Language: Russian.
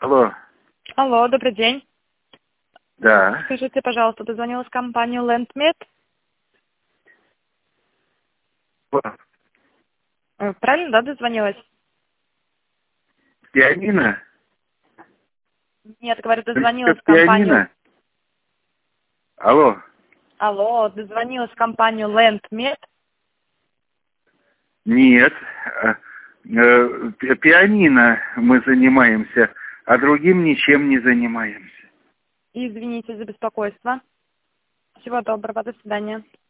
Алло. Алло, добрый день. Да. Скажите, пожалуйста, дозвонилась в компанию LandMed? Правильно, да, дозвонилась? Пианино? Нет, говорю, дозвонилась в компанию... Пианино? Алло. Алло, дозвонилась в компанию LandMed? Нет. Пианино мы занимаемся, а другим ничем не занимаемся. Извините за беспокойство. Всего доброго, до свидания.